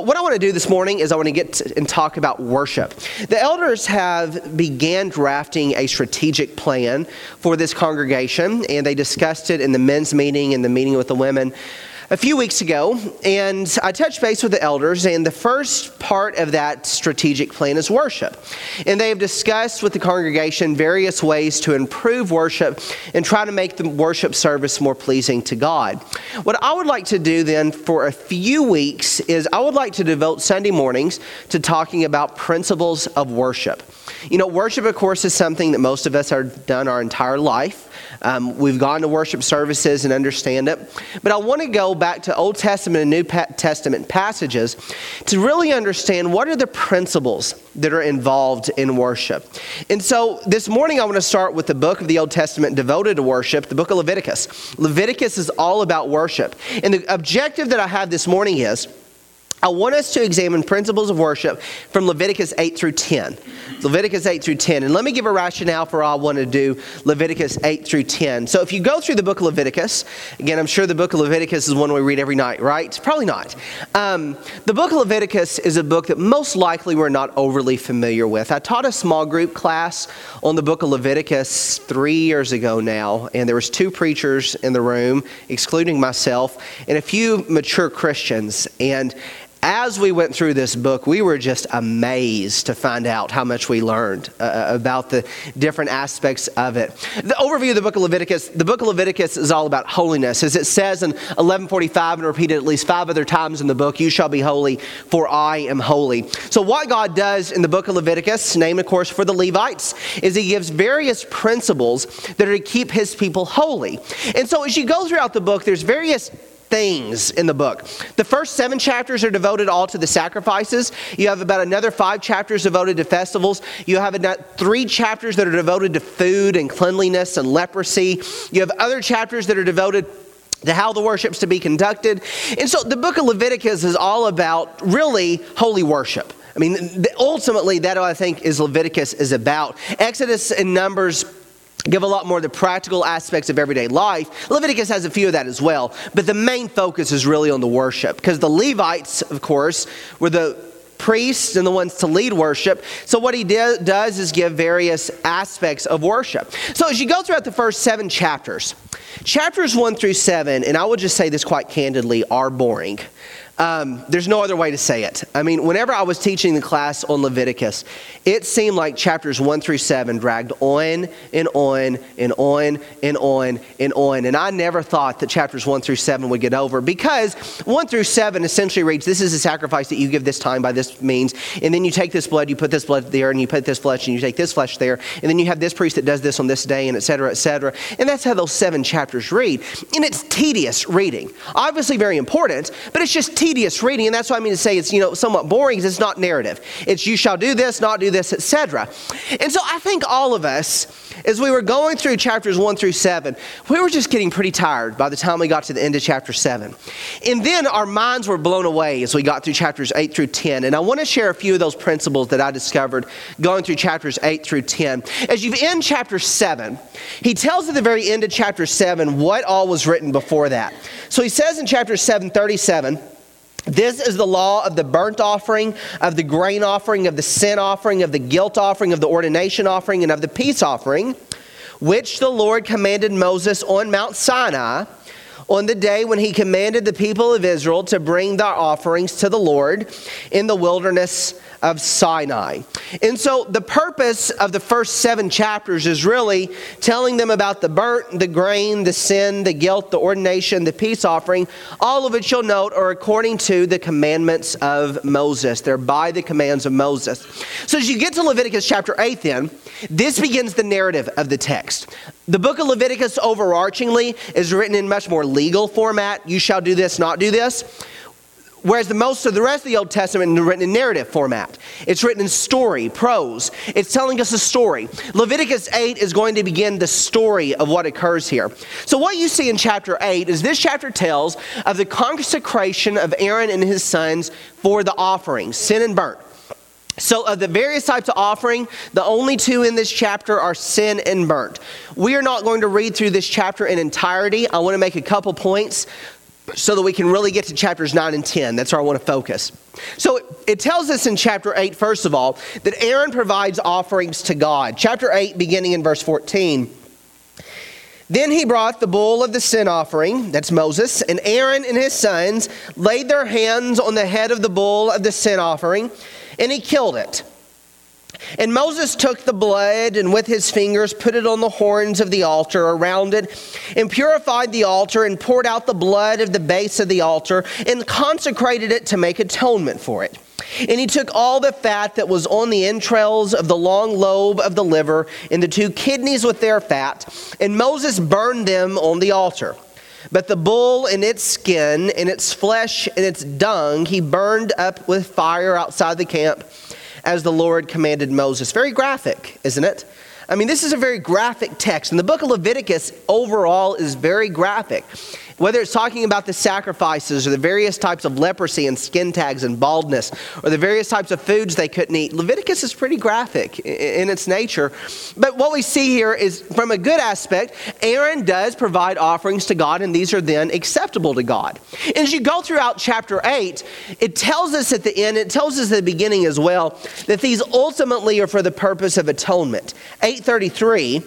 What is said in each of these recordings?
what I want to do this morning is I want to get and talk about worship. The elders have began drafting a strategic plan for this congregation, and they discussed it in the men's meeting and the meeting with the women a few weeks ago. And I touched base with the elders, and the first part of that strategic plan is worship. And they have discussed with the congregation various ways to improve worship and try to make the worship service more pleasing to God. What I would like to do then for a few weeks is I would like to devote Sunday mornings to talking about principles of worship. You know, worship, of course, is something that most of us have done our entire life. We've gone to worship services and understand it. But I want to go back to Old Testament and New Testament passages to really understand what are the principles that are involved in worship. And so this morning I want to start with the book of the Old Testament devoted to worship, the book of Leviticus. Leviticus is all about worship. And the objective that I have this morning is I want us to examine principles of worship from Leviticus 8 through 10. Leviticus 8 through 10. And let me give a rationale for why I want to do Leviticus 8 through 10. So if you go through the book of Leviticus, again, I'm sure the book of Leviticus is one we read every night, right? Probably not. The book of Leviticus is a book that most likely we're not overly familiar with. I taught a small group class on the book of Leviticus 3 years ago now, and there was 2 preachers in the room, excluding myself, and a few mature Christians. And as we went through this book, we were just amazed to find out how much we learned about the different aspects of it. The overview of the book of Leviticus is all about holiness. As it says in 11:45 and repeated at least 5 other times in the book, "You shall be holy, for I am holy." So what God does in the book of Leviticus, named of course for the Levites, is He gives various principles that are to keep His people holy. And so as you go throughout the book, there's various things in the book. The first 7 chapters are devoted all to the sacrifices. You have about another 5 chapters devoted to festivals. You have 3 chapters that are devoted to food and cleanliness and leprosy. You have other chapters that are devoted to how the worship's to be conducted. And so the book of Leviticus is all about really holy worship. I mean, ultimately, that I think is Leviticus is about. Exodus and Numbers give a lot more of the practical aspects of everyday life. Leviticus has a few of that as well. But the main focus is really on the worship. Because the Levites, of course, were the priests and the ones to lead worship. So what he does is give various aspects of worship. So as you go throughout the first 7 chapters, chapters 1 through 7, and I will just say this quite candidly, are boring. There's no other way to say it. I mean, whenever I was teaching the class on Leviticus, it seemed like chapters 1 through 7 dragged on and on and on and on and on. And I never thought that chapters 1 through 7 would get over, because 1 through 7 essentially reads, this is a sacrifice that you give this time by this means. And then you take this blood, you put this blood there, and you put this flesh, and you take this flesh there. And then you have this priest that does this on this day, and et cetera, et cetera. And that's how those 7 chapters read. And it's tedious reading. Obviously very important, but it's just tedious reading. And that's why I mean to say it's, somewhat boring, because it's not narrative. It's you shall do this, not do this, etc. And so I think all of us, as we were going through chapters 1 through 7, we were just getting pretty tired by the time we got to the end of chapter 7. And then our minds were blown away as we got through chapters 8 through 10. And I want to share a few of those principles that I discovered going through chapters 8 through 10. As you end chapter 7, he tells at the very end of chapter 7 what all was written before that. So he says in chapter 7:37, "This is the law of the burnt offering, of the grain offering, of the sin offering, of the guilt offering, of the ordination offering, and of the peace offering, which the Lord commanded Moses on Mount Sinai on the day when he commanded the people of Israel to bring their offerings to the Lord in the wilderness of Sinai." And so the purpose of the first 7 chapters is really telling them about the burnt, the grain, the sin, the guilt, the ordination, the peace offering, all of which you'll note are according to the commandments of Moses. They're by the commands of Moses. So as you get to Leviticus chapter 8 then, this begins the narrative of the text. The book of Leviticus overarchingly is written in much more legal format. You shall do this, not do this. Whereas most of the rest of the Old Testament is written in narrative format. It's written in story, prose. It's telling us a story. Leviticus 8 is going to begin the story of what occurs here. So what you see in chapter 8 is this chapter tells of the consecration of Aaron and his sons for the offerings, sin and burnt. So of the various types of offering, the only 2 in this chapter are sin and burnt. We are not going to read through this chapter in entirety. I want to make a couple points. so that we can really get to chapters 9 and 10. That's where I want to focus. So it tells us in chapter 8, first of all, that Aaron provides offerings to God. Chapter 8, beginning in verse 14. Then he brought the bull of the sin offering, that's Moses, and Aaron and his sons laid their hands on the head of the bull of the sin offering, and he killed it. And Moses took the blood and with his fingers put it on the horns of the altar around it, and purified the altar, and poured out the blood of the base of the altar, and consecrated it to make atonement for it. And he took all the fat that was on the entrails of the long lobe of the liver, and the 2 kidneys with their fat, and Moses burned them on the altar. But the bull and its skin, and its flesh, and its dung, he burned up with fire outside the camp, as the Lord commanded Moses. Very graphic, isn't it? I mean, this is a very graphic text. And the book of Leviticus overall is very graphic. Whether it's talking about the sacrifices or the various types of leprosy and skin tags and baldness or the various types of foods they couldn't eat, Leviticus is pretty graphic in its nature. But what we see here is, from a good aspect, Aaron does provide offerings to God, and these are then acceptable to God. And as you go throughout chapter 8, it tells us at the end, it tells us at the beginning as well, that these ultimately are for the purpose of atonement. 8:33,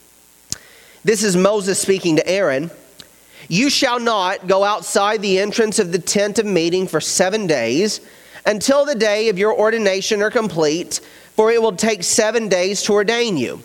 this is Moses speaking to Aaron. You shall not go outside the entrance of the tent of meeting for 7 days until the day of your ordination are complete, for it will take 7 days to ordain you.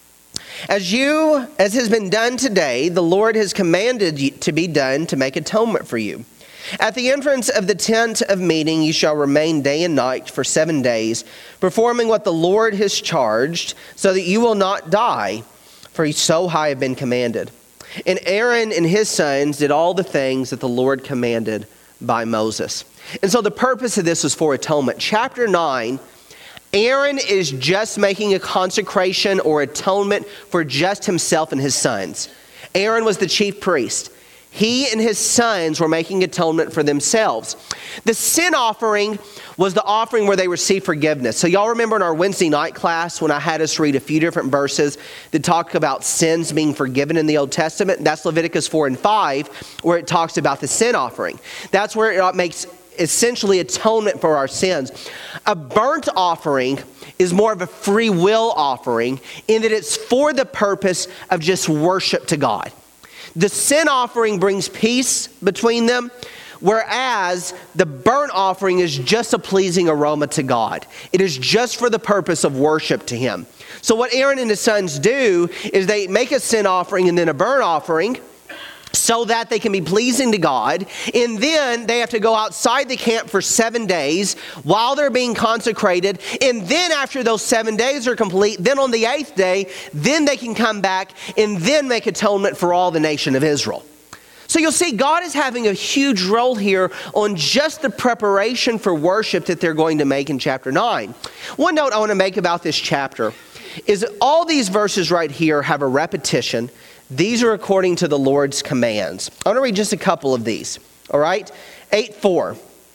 As has been done today, the Lord has commanded you to be done to make atonement for you. At the entrance of the tent of meeting, you shall remain day and night for 7 days, performing what the Lord has charged, so that you will not die, for so I have been commanded. And Aaron and his sons did all the things that the Lord commanded by Moses. And so the purpose of this was for atonement. Chapter 9, Aaron is just making a consecration or atonement for just himself and his sons. Aaron was the chief priest. He and his sons were making atonement for themselves. The sin offering was the offering where they received forgiveness. So y'all remember in our Wednesday night class when I had us read a few different verses that talk about sins being forgiven in the Old Testament? That's Leviticus 4 and 5, where it talks about the sin offering. That's where it makes essentially atonement for our sins. A burnt offering is more of a free will offering in that it's for the purpose of just worship to God. The sin offering brings peace between them, whereas the burnt offering is just a pleasing aroma to God. It is just for the purpose of worship to Him. So what Aaron and his sons do is they make a sin offering and then a burnt offering so that they can be pleasing to God. And then they have to go outside the camp for 7 days while they're being consecrated. And then after those 7 days are complete, then on the 8th day, then they can come back and then make atonement for all the nation of Israel. So you'll see God is having a huge role here on just the preparation for worship that they're going to make in chapter 9. One note I want to make about this chapter is that all these verses right here have a repetition. These are according to the Lord's commands. I want to read just a couple of these. All right? 8:4.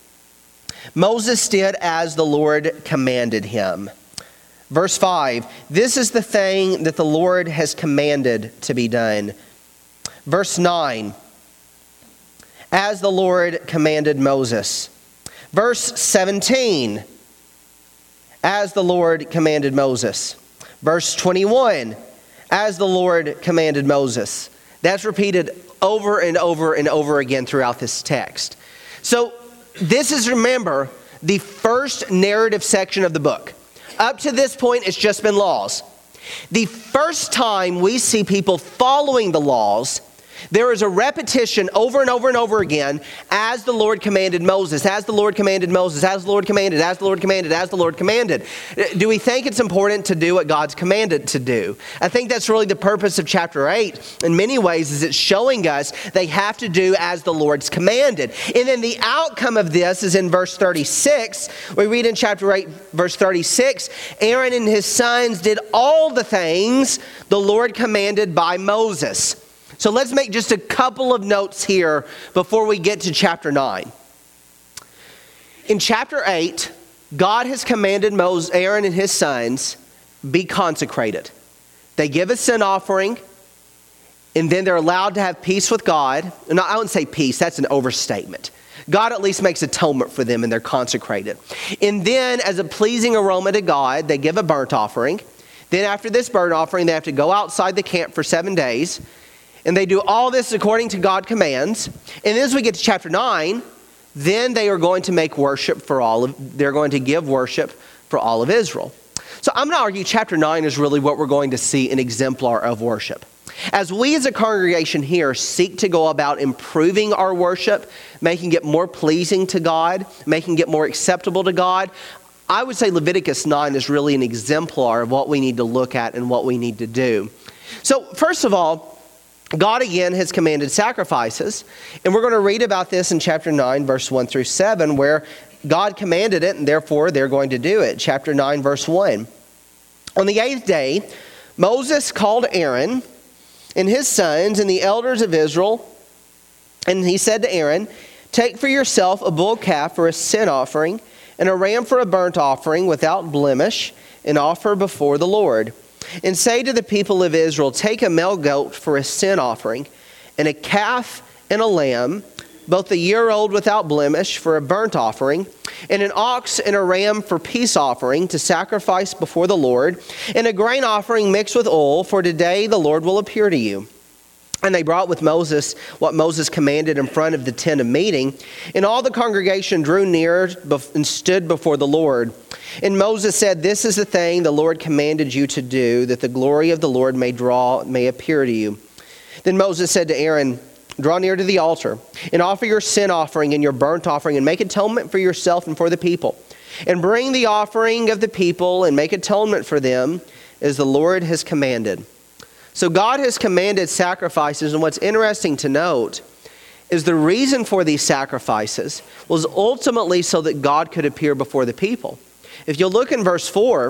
Moses did as the Lord commanded him. Verse 5. This is the thing that the Lord has commanded to be done. Verse 9. As the Lord commanded Moses. Verse 17. As the Lord commanded Moses. Verse 21. As the Lord commanded Moses. That's repeated over and over and over again throughout this text. So this is, remember, the first narrative section of the book. Up to this point, it's just been laws. The first time we see people following the laws, there is a repetition over and over and over again, as the Lord commanded Moses, as the Lord commanded Moses, as the Lord commanded, as the Lord commanded, as the Lord commanded. Do we think it's important to do what God's commanded to do? I think that's really the purpose of chapter 8 in many ways, is it's showing us they have to do as the Lord's commanded. And then the outcome of this is in verse 36. We read in chapter 8, verse 36, Aaron and his sons did all the things the Lord commanded by Moses. So let's make just a couple of notes here before we get to chapter 9. In chapter 8, God has commanded Aaron and his sons be consecrated. They give a sin offering, And then they're allowed to have peace with God. No, I wouldn't say peace, that's an overstatement. God at least makes atonement for them and they're consecrated. And then as a pleasing aroma to God, they give a burnt offering. Then after this burnt offering, they have to go outside the camp for 7 days. And they do all this according to God's commands. And as we get to chapter 9, then they are going to make worship they're going to give worship for all of Israel. So I'm going to argue chapter 9 is really what we're going to see an exemplar of worship. As we as a congregation here seek to go about improving our worship, making it more pleasing to God, making it more acceptable to God, I would say Leviticus 9 is really an exemplar of what we need to look at and what we need to do. So first of all, God again has commanded sacrifices, and we're going to read about this in chapter 9, verse 1 through 7, where God commanded it, and therefore they're going to do it. Chapter 9, verse 1. On the 8th day, Moses called Aaron and his sons and the elders of Israel, and he said to Aaron, "Take for yourself a bull calf for a sin offering, and a ram for a burnt offering without blemish, and offer before the Lord. And say to the people of Israel, take a male goat for a sin offering, and a calf and a lamb, both a year old without blemish, for a burnt offering, and an ox and a ram for peace offering to sacrifice before the Lord, and a grain offering mixed with oil, for today the Lord will appear to you." And they brought with Moses what Moses commanded in front of the tent of meeting. And all the congregation drew near and stood before the Lord. And Moses said, "This is the thing the Lord commanded you to do, that the glory of the Lord may appear to you." Then Moses said to Aaron, "Draw near to the altar, and offer your sin offering and your burnt offering, and make atonement for yourself and for the people. And bring the offering of the people, and make atonement for them, as the Lord has commanded." So God has commanded sacrifices, and what's interesting to note is the reason for these sacrifices was ultimately so that God could appear before the people. If you look in verse 4,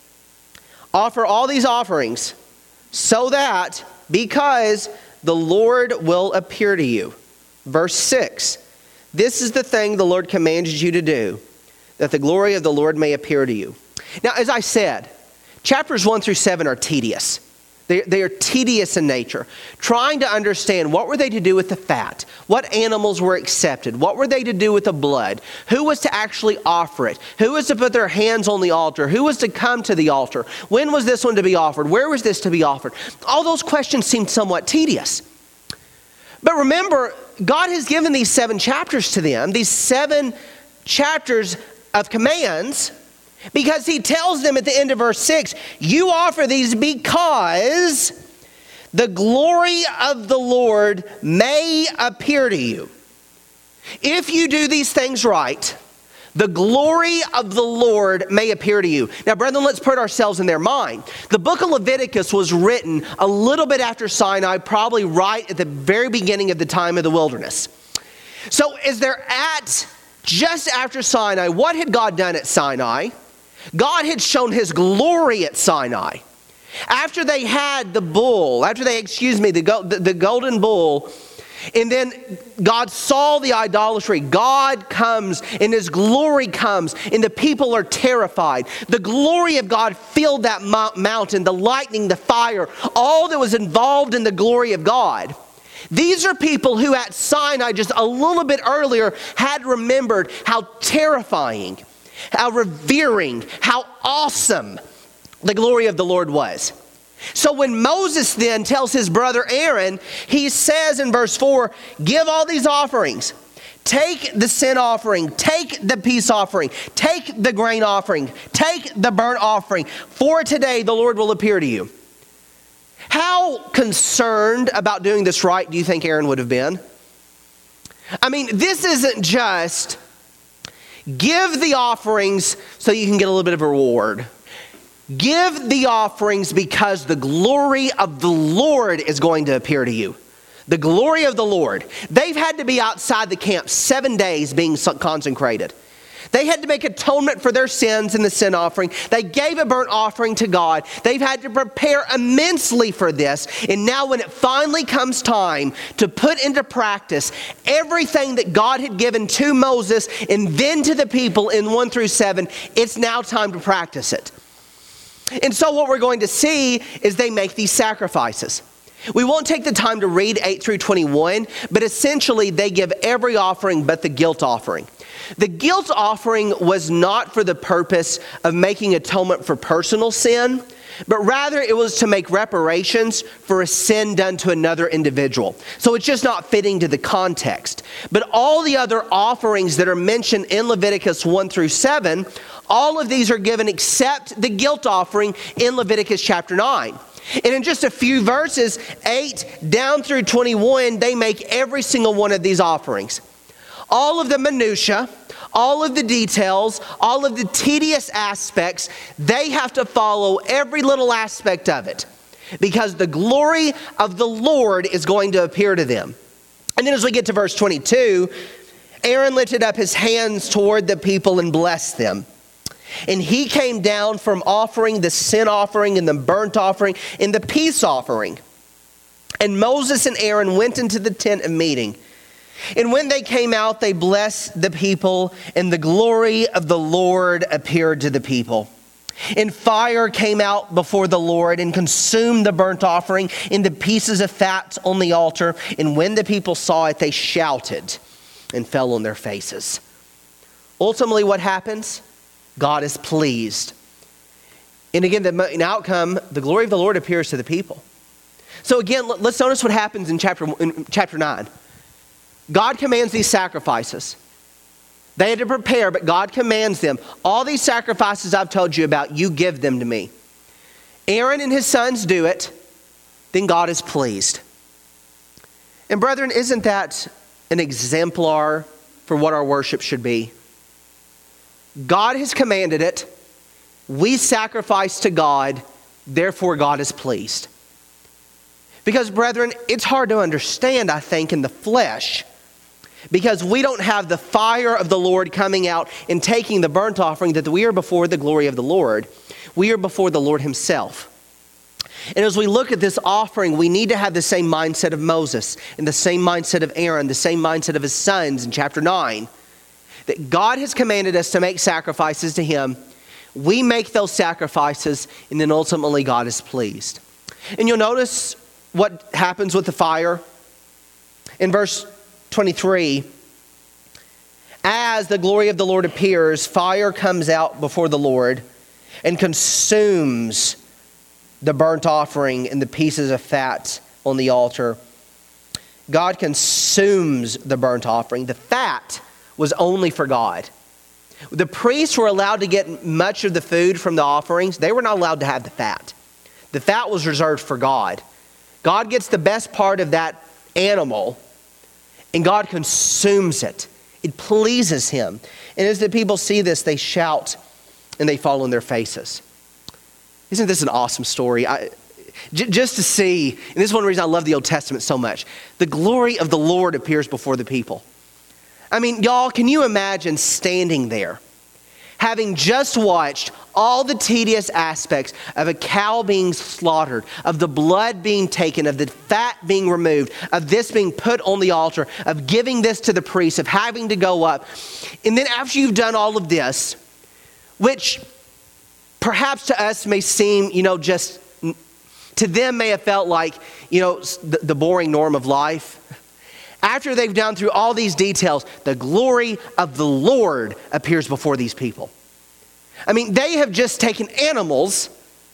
offer all these offerings so that, because the Lord will appear to you. Verse 6, this is the thing the Lord commanded you to do, that the glory of the Lord may appear to you. Now, as I said, chapters 1 through 7 are tedious. They are tedious in nature. Trying to understand what were they to do with the fat? What animals were accepted? What were they to do with the blood? Who was to actually offer it? Who was to put their hands on the altar? Who was to come to the altar? When was this one to be offered? Where was this to be offered? All those questions seem somewhat tedious. But remember, God has given these 7 chapters to them, these 7 chapters of commands, because he tells them at the end of verse 6, you offer these because the glory of the Lord may appear to you. If you do these things right, the glory of the Lord may appear to you. Now, brethren, let's put ourselves in their mind. The book of Leviticus was written a little bit after Sinai, probably right at the very beginning of the time of the wilderness. So as they're just after Sinai, what had God done at Sinai? God had shown his glory at Sinai. After they had the golden bull, and then God saw the idolatry. God comes and his glory comes and the people are terrified. The glory of God filled that mountain, the lightning, the fire, all that was involved in the glory of God. These are people who at Sinai just a little bit earlier had remembered how terrifying, how revering, how awesome the glory of the Lord was. So when Moses then tells his brother Aaron, he says in verse 4, give all these offerings. Take the sin offering, take the peace offering, take the grain offering, take the burnt offering. For today the Lord will appear to you. How concerned about doing this right do you think Aaron would have been? I mean, this isn't just give the offerings so you can get a little bit of a reward. Give the offerings because the glory of the Lord is going to appear to you. The glory of the Lord. They've had to be outside the camp 7 days being consecrated. They had to make atonement for their sins in the sin offering. They gave a burnt offering to God. They've had to prepare immensely for this. And now when it finally comes time to put into practice everything that God had given to Moses and then to the people in 1 through 7, it's now time to practice it. And so what we're going to see is they make these sacrifices. We won't take the time to read 8 through 21, but essentially they give every offering but the guilt offering. The guilt offering was not for the purpose of making atonement for personal sin, but rather it was to make reparations for a sin done to another individual. So it's just not fitting to the context. But all the other offerings that are mentioned in Leviticus 1 through 7, all of these are given except the guilt offering in Leviticus chapter 9. And in just a few verses, 8 down through 21, they make every single one of these offerings. All of the minutia, all of the details, all of the tedious aspects, they have to follow every little aspect of it because the glory of the Lord is going to appear to them. And then as we get to verse 22, Aaron lifted up his hands toward the people and blessed them. And he came down from offering the sin offering and the burnt offering and the peace offering. And Moses and Aaron went into the tent of meeting. And when they came out, they blessed the people, and the glory of the Lord appeared to the people. And fire came out before the Lord and consumed the burnt offering and the pieces of fat on the altar. And when the people saw it, they shouted and fell on their faces. Ultimately, what happens? God is pleased. And again, the outcome, the glory of the Lord appears to the people. So again, let's notice what happens in chapter 9. God commands these sacrifices. They had to prepare, but God commands them. All these sacrifices I've told you about, you give them to me. Aaron and his sons do it, then God is pleased. And brethren, isn't that an exemplar for what our worship should be? God has commanded it. We sacrifice to God, therefore God is pleased. Because brethren, it's hard to understand, I think, in the flesh. Because we don't have the fire of the Lord coming out and taking the burnt offering that we are before the glory of the Lord. We are before the Lord himself. And as we look at this offering, we need to have the same mindset of Moses and the same mindset of Aaron, the same mindset of his sons in chapter 9. That God has commanded us to make sacrifices to him. We make those sacrifices, and then ultimately God is pleased. And you'll notice what happens with the fire. In verse 23, as the glory of the Lord appears, fire comes out before the Lord and consumes the burnt offering and the pieces of fat on the altar. God consumes the burnt offering. The fat was only for God. The priests were allowed to get much of the food from the offerings. They were not allowed to have the fat. The fat was reserved for God. God gets the best part of that animal, and God consumes it. It pleases him. And as the people see this, they shout and they fall on their faces. Isn't this an awesome story? Just to see, and this is one reason I love the Old Testament so much, the glory of the Lord appears before the people. I mean, y'all, can you imagine standing there, having just watched all the tedious aspects of a cow being slaughtered, of the blood being taken, of the fat being removed, of this being put on the altar, of giving this to the priest, of having to go up. And then after you've done all of this, which perhaps to us may seem, just to them may have felt like, the boring norm of life. After they've gone through all these details, the glory of the Lord appears before these people. I mean, they have just taken animals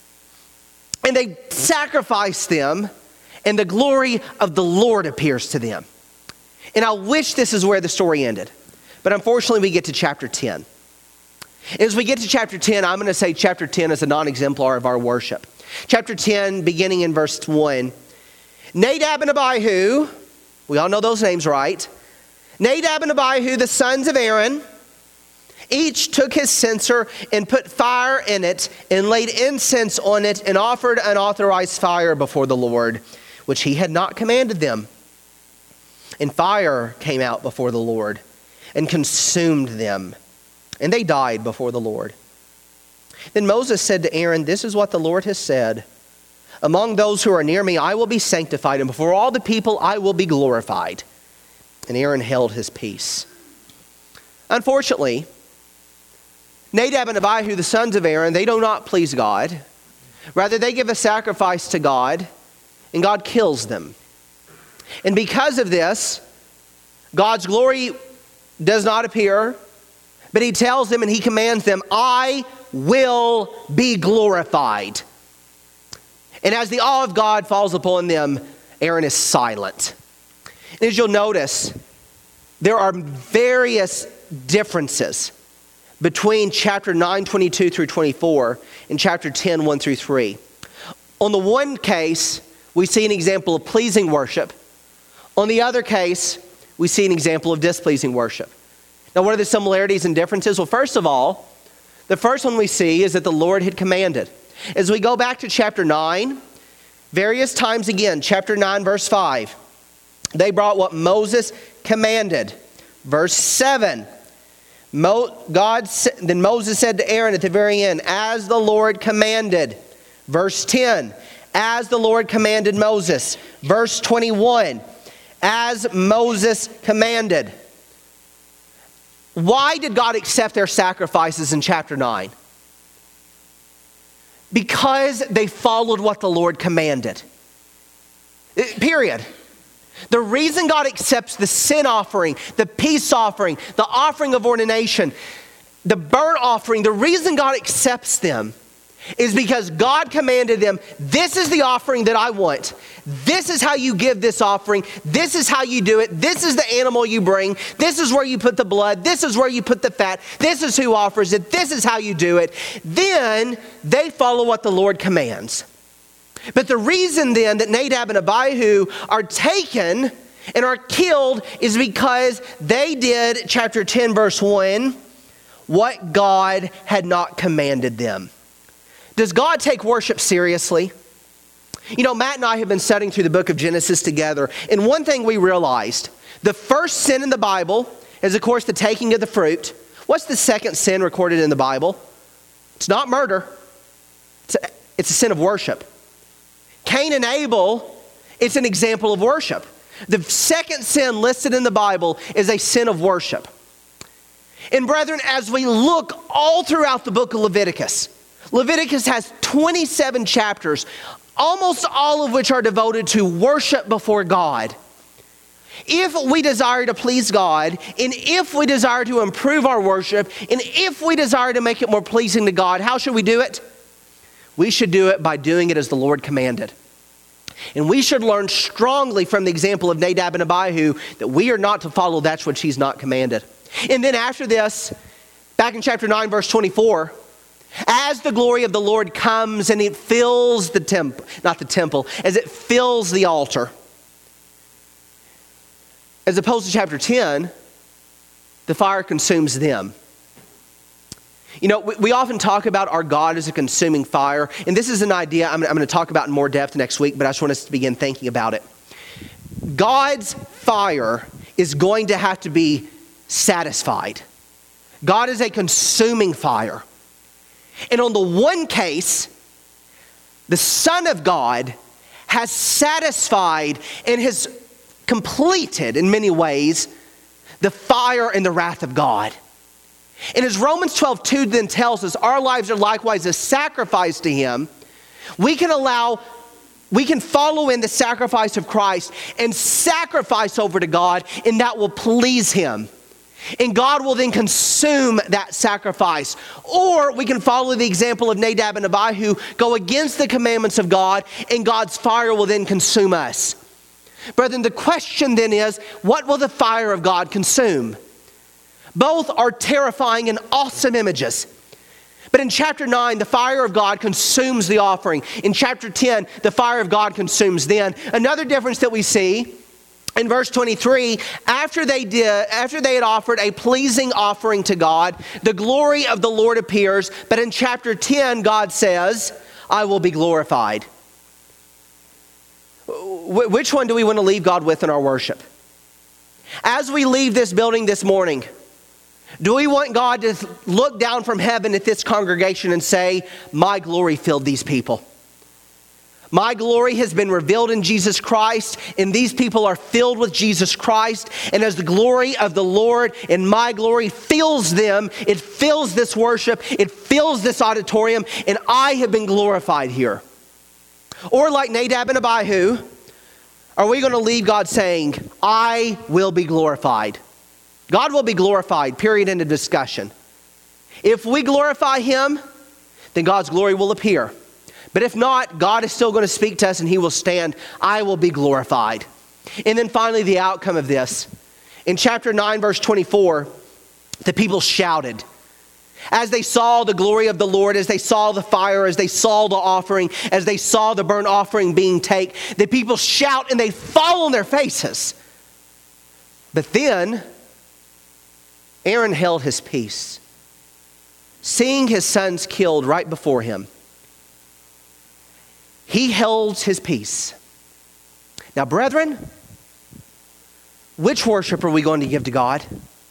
and they sacrificed them, and the glory of the Lord appears to them. And I wish this is where the story ended. But unfortunately, we get to chapter 10. As we get to chapter 10, I'm going to say chapter 10 is a non-exemplar of our worship. Chapter 10, beginning in verse 1. Nadab and Abihu, we all know those names, right? Nadab and Abihu, the sons of Aaron, each took his censer and put fire in it and laid incense on it and offered unauthorized fire before the Lord, which he had not commanded them. And fire came out before the Lord and consumed them, and they died before the Lord. Then Moses said to Aaron, "This is what the Lord has said. Among those who are near me, I will be sanctified, and before all the people, I will be glorified." And Aaron held his peace. Unfortunately, Nadab and Abihu, the sons of Aaron, they do not please God. Rather, they give a sacrifice to God, and God kills them. And because of this, God's glory does not appear, but he tells them and he commands them, I will be glorified. And as the awe of God falls upon them, Aaron is silent. And as you'll notice, there are various differences between chapter 9, 22 through 24 and chapter 10, 1 through 3. On the one case, we see an example of pleasing worship. On the other case, we see an example of displeasing worship. Now, what are the similarities and differences? Well, first of all, the first one we see is that the Lord had commanded. As we go back to chapter 9, various times again, chapter 9, verse 5, they brought what Moses commanded. Verse 7, then Moses said to Aaron at the very end, as the Lord commanded. Verse 10, as the Lord commanded Moses. Verse 21, as Moses commanded. Why did God accept their sacrifices in chapter 9? Because they followed what the Lord commanded. Period. The reason God accepts the sin offering, the peace offering, the offering of ordination, the burnt offering, the reason God accepts them is because God commanded them, this is the offering that I want. This is how you give this offering. This is how you do it. This is the animal you bring. This is where you put the blood. This is where you put the fat. This is who offers it. This is how you do it. Then they follow what the Lord commands. But the reason then that Nadab and Abihu are taken and are killed is because they did, chapter 10, verse 1, what God had not commanded them. Does God take worship seriously? You know, Matt and I have been studying through the book of Genesis together, and one thing we realized, the first sin in the Bible is, of course, the taking of the fruit. What's the second sin recorded in the Bible? It's not murder. It's a sin of worship. Cain and Abel, it's an example of worship. The second sin listed in the Bible is a sin of worship. And brethren, as we look all throughout the book of Leviticus, Leviticus has 27 chapters, almost all of which are devoted to worship before God. If we desire to please God, and if we desire to improve our worship, and if we desire to make it more pleasing to God, how should we do it? We should do it by doing it as the Lord commanded. And we should learn strongly from the example of Nadab and Abihu that we are not to follow that which he's not commanded. And then after this, back in chapter 9, verse 24, as the glory of the Lord comes and it fills the temple, not the temple, as it fills the altar. As opposed to chapter 10, the fire consumes them. You know, we often talk about our God as a consuming fire, and this is an idea I'm going to talk about in more depth next week, but I just want us to begin thinking about it. God's fire is going to have to be satisfied. God is a consuming fire. And on the one case, the Son of God has satisfied and has completed, in many ways, the fire and the wrath of God. And as Romans 12:2 then tells us, our lives are likewise a sacrifice to Him. We can follow in the sacrifice of Christ and sacrifice over to God, and that will please Him. And God will then consume that sacrifice. Or we can follow the example of Nadab and Abihu, go against the commandments of God, and God's fire will then consume us. Brethren, the question then is, what will the fire of God consume? Both are terrifying and awesome images. But in chapter 9, the fire of God consumes the offering. In chapter 10, the fire of God consumes them. Another difference that we see in verse 23, after they had offered a pleasing offering to God, the glory of the Lord appears. But in chapter 10, God says, I will be glorified. Which one do we want to leave God with in our worship? As we leave this building this morning, do we want God to look down from heaven at this congregation and say, my glory filled these people? My glory has been revealed in Jesus Christ, and these people are filled with Jesus Christ. And as the glory of the Lord and my glory fills them, it fills this worship, it fills this auditorium, and I have been glorified here. Or like Nadab and Abihu, are we going to leave God saying, I will be glorified? God will be glorified, period, end of discussion. If we glorify Him, then God's glory will appear. But if not, God is still going to speak to us and He will stand, I will be glorified. And then finally, the outcome of this. In chapter 9, verse 24, the people shouted. As they saw the glory of the Lord, as they saw the fire, as they saw the offering, as they saw the burnt offering being taken, the people shout and they fall on their faces. But then Aaron held his peace, seeing his sons killed right before him. He held his peace. Now, brethren, which worship are we going to give to God?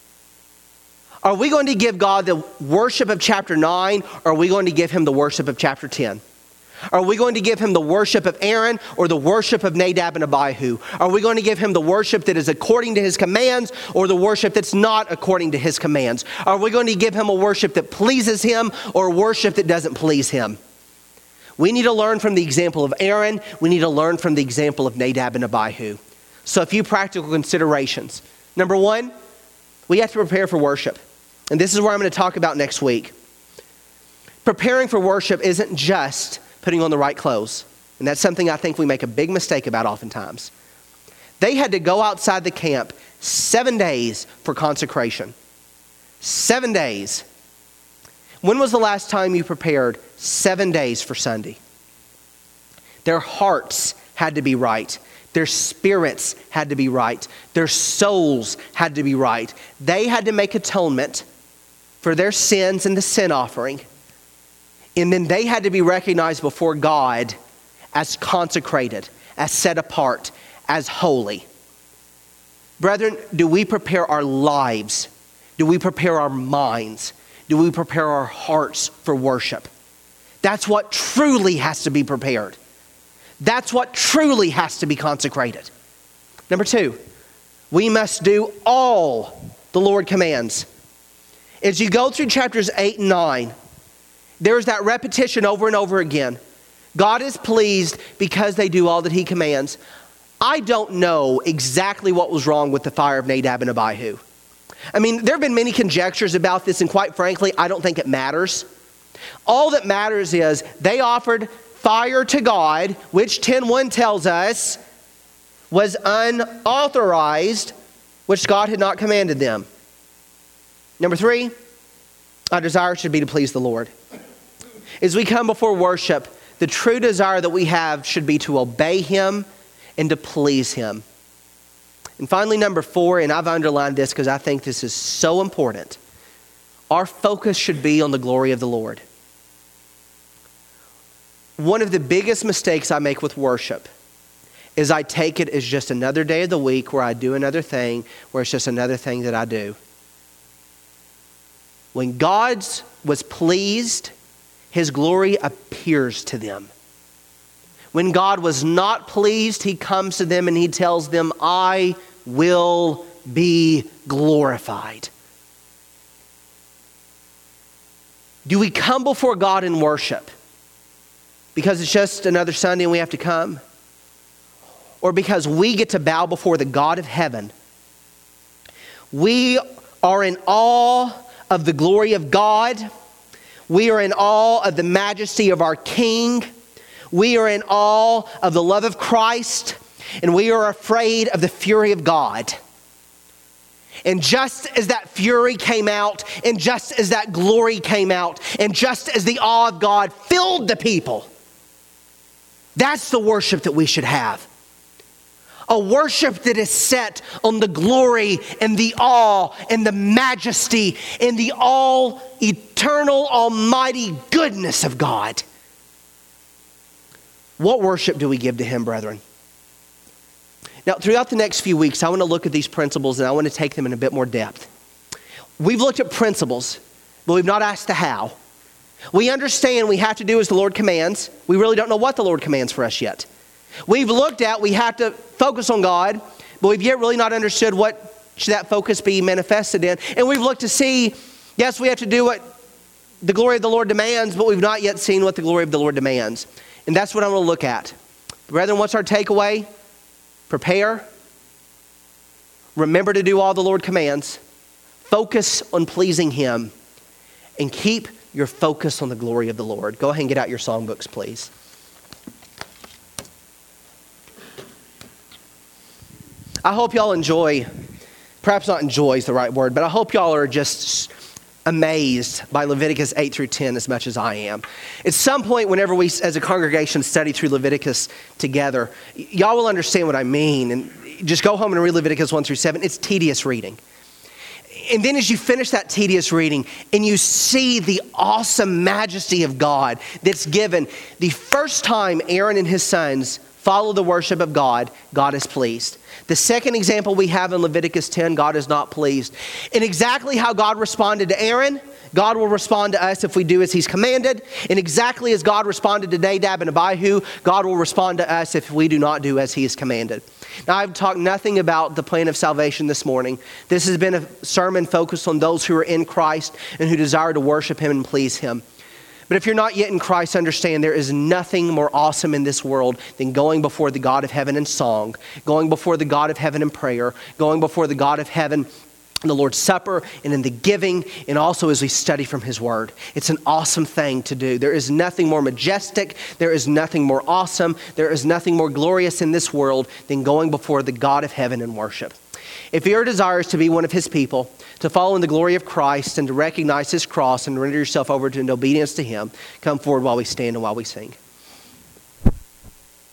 Are we going to give God the worship of chapter 9, or are we going to give Him the worship of chapter 10? Are we going to give Him the worship of Aaron or the worship of Nadab and Abihu? Are we going to give Him the worship that is according to His commands or the worship that's not according to His commands? Are we going to give Him a worship that pleases Him or worship that doesn't please Him? We need to learn from the example of Aaron. We need to learn from the example of Nadab and Abihu. So a few practical considerations. Number one, we have to prepare for worship. And this is where I'm going to talk about next week. Preparing for worship isn't just putting on the right clothes. And that's something I think we make a big mistake about oftentimes. They had to go outside the camp 7 days for consecration. 7 days. When was the last time you prepared 7 days for Sunday? Their hearts had to be right. Their spirits had to be right. Their souls had to be right. They had to make atonement for their sins and the sin offering. And then they had to be recognized before God as consecrated, as set apart, as holy. Brethren, do we prepare our lives? Do we prepare our minds? Do we prepare our hearts for worship? That's what truly has to be prepared. That's what truly has to be consecrated. Number two, we must do all the Lord commands. As you go through chapters 8 and 9, there's that repetition over and over again. God is pleased because they do all that He commands. I don't know exactly what was wrong with the fire of Nadab and Abihu. I mean, there have been many conjectures about this, and quite frankly, I don't think it matters. All that matters is they offered fire to God, which 10:1 tells us was unauthorized, which God had not commanded them. Number three, our desire should be to please the Lord. As we come before worship, the true desire that we have should be to obey Him and to please Him. And finally, number four, and I've underlined this because I think this is so important, our focus should be on the glory of the Lord. One of the biggest mistakes I make with worship is I take it as just another day of the week where I do another thing, where it's just another thing that I do. When God was pleased, His glory appears to them. When God was not pleased, He comes to them and He tells them, I will be glorified. Do we come before God in worship because it's just another Sunday and we have to come? Or because we get to bow before the God of heaven? We are in awe of the glory of God. We are in awe of the majesty of our King. We are in awe of the love of Christ. And we are afraid of the fury of God. And just as that fury came out, and just as that glory came out, and just as the awe of God filled the people, that's the worship that we should have. A worship that is set on the glory and the awe and the majesty and the all eternal almighty goodness of God. What worship do we give to Him, brethren? Now, throughout the next few weeks, I want to look at these principles and I want to take them in a bit more depth. We've looked at principles, but we've not asked the how. We understand we have to do as the Lord commands. We really don't know what the Lord commands for us yet. We've looked at we have to focus on God, but we've yet really not understood what should that focus be manifested in. And we've looked to see, yes, we have to do what the glory of the Lord demands, but we've not yet seen what the glory of the Lord demands. And that's what I'm going to look at. Brethren, what's our takeaway? Prepare. Remember to do all the Lord commands. Focus on pleasing Him. And keep your focus on the glory of the Lord. Go ahead and get out your songbooks, please. I hope y'all enjoy, perhaps not enjoy is the right word, but I hope y'all are just amazed by Leviticus 8 through 10 as much as I am. At some point, whenever we as a congregation study through Leviticus together, y'all will understand what I mean. And just go home and read Leviticus 1 through 7. It's tedious reading. And then as you finish that tedious reading and you see the awesome majesty of God that's given, the first time Aaron and his sons follow the worship of God, God is pleased. The second example we have in Leviticus 10, God is not pleased. And exactly how God responded to Aaron, God will respond to us if we do as He's commanded. And exactly as God responded to Nadab and Abihu, God will respond to us if we do not do as He has commanded. Now, I've talked nothing about the plan of salvation this morning. This has been a sermon focused on those who are in Christ and who desire to worship Him and please Him. But if you're not yet in Christ, understand there is nothing more awesome in this world than going before the God of heaven in song, going before the God of heaven in prayer, going before the God of heaven in the Lord's Supper and in the giving, and also as we study from His Word. It's an awesome thing to do. There is nothing more majestic. There is nothing more awesome. There is nothing more glorious in this world than going before the God of heaven in worship. If your desire is to be one of His people, to follow in the glory of Christ and to recognize His cross and render yourself over to obedience to Him, come forward while we stand and while we sing.